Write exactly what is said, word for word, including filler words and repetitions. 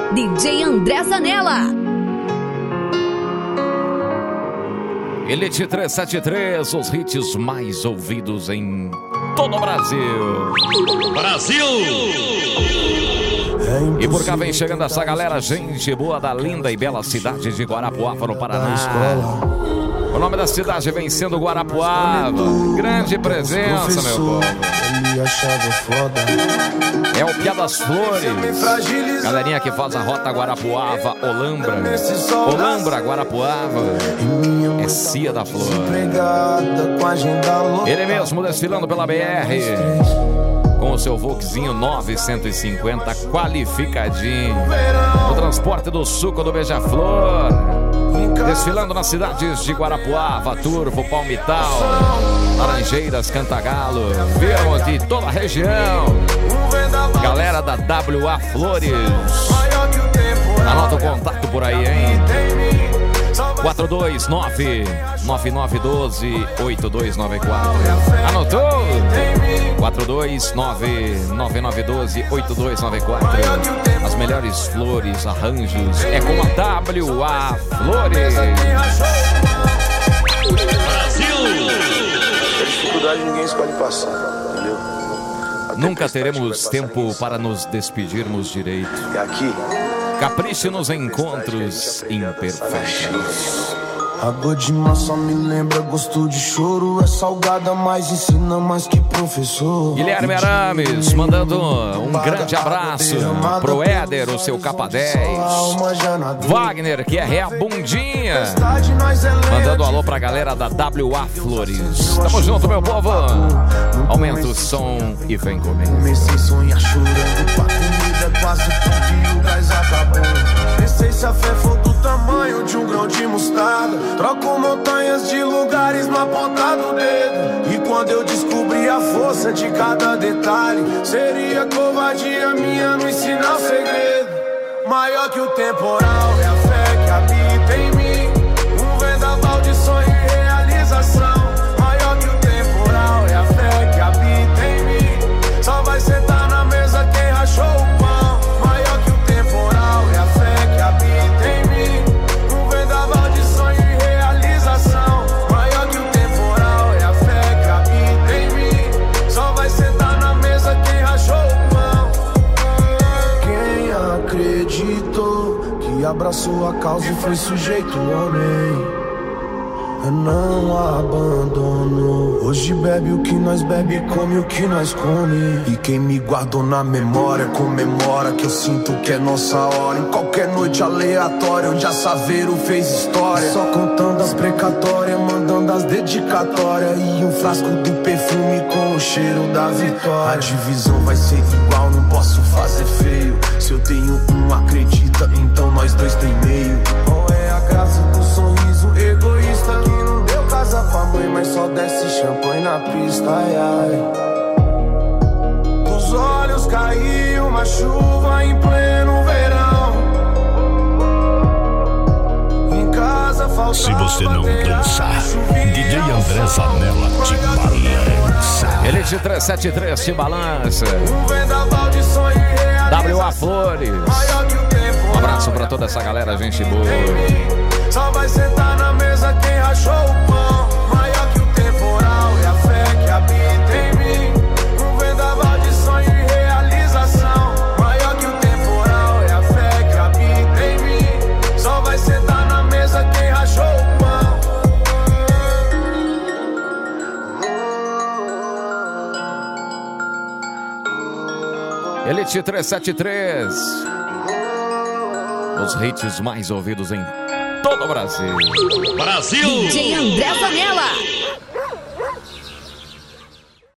D J André Zanella. Elite trezentos e setenta e três, os hits mais ouvidos em todo o Brasil. Brasil! E por cá vem chegando essa galera, gente boa da linda e bela cidade de Guarapuava, no Paraná. O nome da cidade vem sendo Guarapuava. Grande presença, meu povo. É o Piá das Flores. Galerinha que faz a rota Guarapuava, Olambra. Olambra, Guarapuava. É Cia da Flor. Ele mesmo desfilando pela B R. Com o seu Volkzinho novecentos e cinquenta qualificadinho. O transporte do suco do Beija-Flor. Desfilando nas cidades de Guarapuava, Turvo, Palmital, Laranjeiras, Cantagalo. Vemos de toda a região. Galera da W A Flores. Anota o contato por aí, hein? quatro dois nove, nove nove um dois, oito dois nove quatro. Anotou? quatro dois nove, nove nove um dois, oito dois nove quatro. As melhores flores, arranjos, é com a W A Flores. Brasil! A dificuldade ninguém escolhe passar, entendeu? Nunca teremos tempo para nos despedirmos direito. E aqui... Capriche nos encontros imperfeitos. Água de massa me lembra gosto de choro. É salgada, mas ensina mais que professor. Guilherme Arames mandando um grande abraço pro Éder, o seu capa dez. Wagner, que é Reabundinha, mandando um alô pra galera da W A Flores. Tamo junto, meu povo. Aumenta o som e vem comer. Comecei a sonhar chorando pra comida, quase tudo e o gás acabou. Pensei se a fé for do tamanho de um grão de mostarda. Troco montanhas de lugares na ponta do dedo. E quando eu descobri a força de cada detalhe, seria covardia minha não ensinar o segredo. Maior que o temporal é a fé que habita em mim. Um vendaval de sonho e realização. Maior que o temporal é a fé que habita em mim. Só vai sentar na mesa quem rachou o pão. Maior que o temporal é a fé que habita em mim. Um vendaval de sonho e realização. Maior que o temporal é a fé que habita em mim. Só vai sentar na mesa quem rachou o pão. Quem acreditou que abraçou a causa e foi sujeito homem, eu não abandono. Hoje bebe o que nós bebe, come o que nós come. E quem me guardou na memória comemora que eu sinto que é nossa hora. Em qualquer noite aleatória onde a Saveiro fez história. Só contando as precatórias, mandando as dedicatórias. E um frasco do perfume com o cheiro da vitória. A divisão vai ser igual, não posso fazer feio. Se eu tenho um, acredita, então nós dois tem meio. Qual é a graça do sorriso egoísta que não deu casa pra mãe, mas só desce champanhe na pista, ai, ai. Dos olhos caiu uma chuva em pleno verão. Em casa faltava. Se você não dançar, D J André Zanella te balança. Elite trezentos e setenta e três te balança. Um vendaval de sonho e realização. W A Flores. Um abraço pra toda essa galera, gente boa. Só vai sentar na mesa quem rachou o pão. Maior que o temporal é a fé que habita em mim. Um vendaval de sonho e realização. Maior que o temporal é a fé que habita em mim. Só vai sentar na mesa quem rachou o pão. Elite trezentos e setenta e três. Os hits mais ouvidos em todo o Brasil. Brasil! D J André Zanella.